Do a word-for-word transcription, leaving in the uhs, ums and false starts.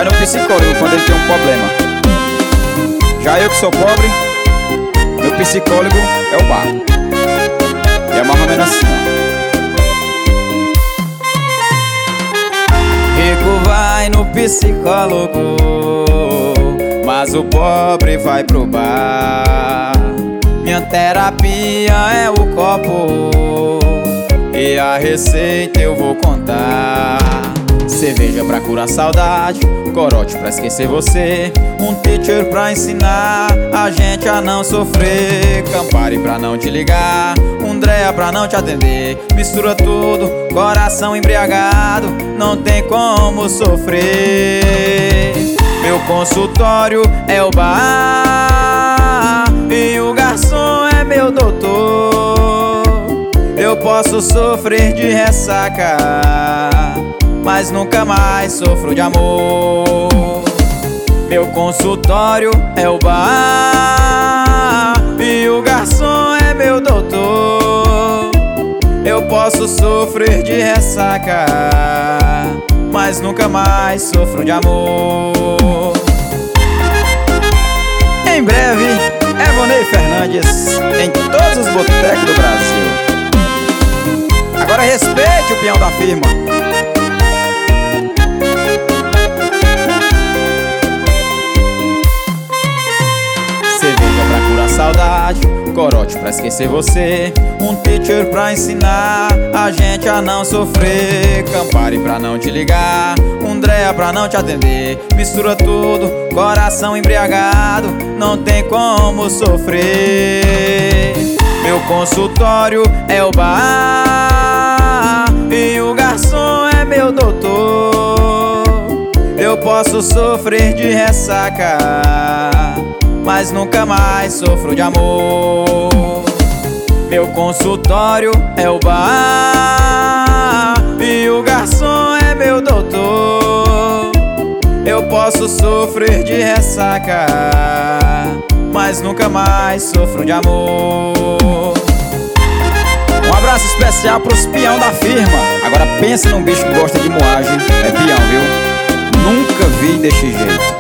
vai no psicólogo quando ele tem um problema. Já eu que sou pobre, meu psicólogo é o bar. E é mais ou menos assim, ó. Rico vai no psicólogo, mas o pobre vai pro bar. Minha terapia é o copo e a receita eu vou contar. Cerveja pra curar saudade, corote pra esquecer você, um teacher pra ensinar a gente a não sofrer, Campari pra não te ligar, um Drea pra não te atender. Mistura tudo, coração embriagado, não tem como sofrer. Meu consultório é o bar e o garçom é meu doutor. Eu posso sofrer de ressaca, mas nunca mais sofro de amor. Meu consultório é o bar e o garçom é meu doutor. Eu posso sofrer de ressaca, mas nunca mais sofro de amor. Em breve, Evonei Fernandes em todos os botecos do Brasil. Agora respeite o peão da firma. Cerveja pra curar saudade, corote pra esquecer você, um teacher pra ensinar a gente a não sofrer, Campari pra não te ligar, um Drea pra não te atender. Mistura tudo, coração embriagado, não tem como sofrer. Meu consultório é o bar e o garçom é meu doutor. Eu posso sofrer de ressaca, mas nunca mais sofro de amor. Meu consultório é o bar e o garçom é meu doutor. Eu posso sofrer de ressaca, mas nunca mais sofro de amor. Um abraço especial pros peão da firma. Agora pensa num bicho que gosta de moagem. É peão, viu? Nunca vi desse jeito.